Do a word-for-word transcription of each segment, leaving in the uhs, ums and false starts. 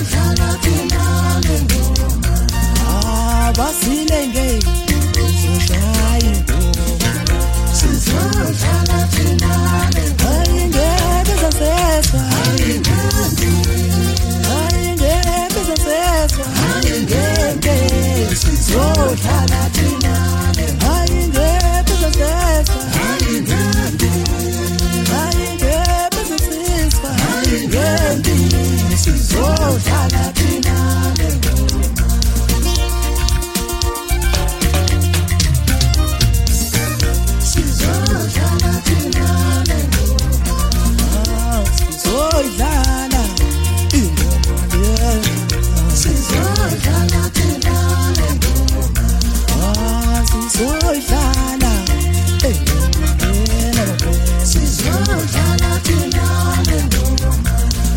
sizodlala thina lengoma abasilenge sizoshaya ingoma sizodlala thina lengoma ayingeke zaseswa ayingeke ayingeke zaseswa ayingeke sizodlala thina lengoma ayingeke zaseswa ayingeke ayingeke zaseswa ayingeke sizodlala thina lengoma sizodlala thina lengoma sizodlala ingoma sizodlala thina lengoma sizodlala ingoma sizodlala thina lengoma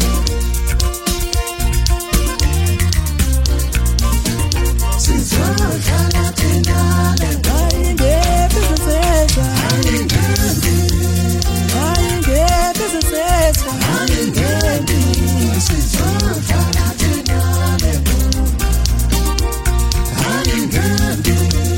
sizodlala thina lengoma ayingeke zaseswa ayingeke ayingeke zaseswa ayingeke sizodlala thina lengoma ayingeke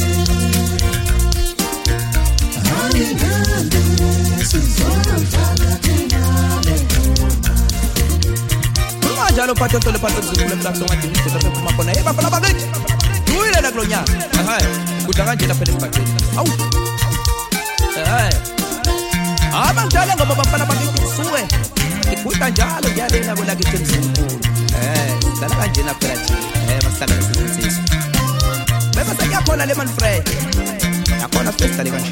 ayingeke sizodlala thina lengoma njalo phatho tole phatho zikule mhlaba ngadi ngithetha phuma khona hey bafana bakithi uyile la kulonyaka hayi kudla kanje lapha esibhatheni awu hayi aba njalo ngoba bafana bakithi suwe ikhuta njalo njalo nabo la kithi emzinkulu eh dala kanje na phela thi eh basihlala sizinsizwa beba sayakhona le man friend yakhona festival kanje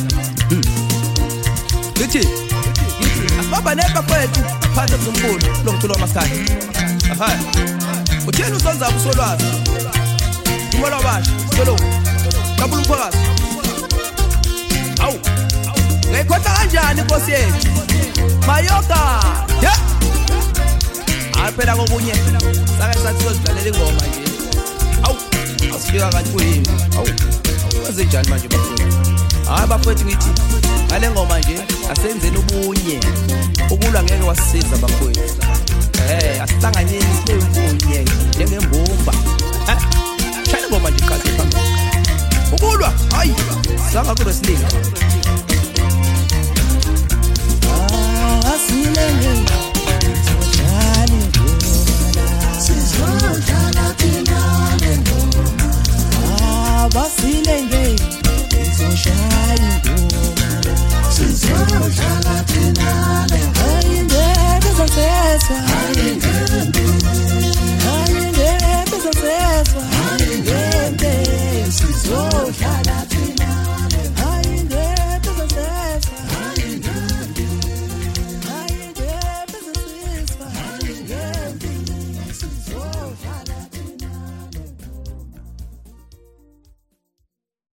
lithi asibaba neba kwethu phansi emzinkulu lo mculo wamaskandi aha utheni usonza usolwazi umola basha solo kabulu phakathi awu ngekhotha kanjani inkosi yethu mayoka ya aphela kokunye sake sathi sizodlalela ingoma nje awu asifika kanti kuyini awu wenze njani manje bafowethu hayi bafowethu ngithi ngale ngoma nje asenzeni ubunye ukulwa ngeke wasisiza bafowethu eh asihlanganyeni sibenkunye njengembumba eh shaya ngoma nje kahle phambili ukulwa hayi sanga kulo silinga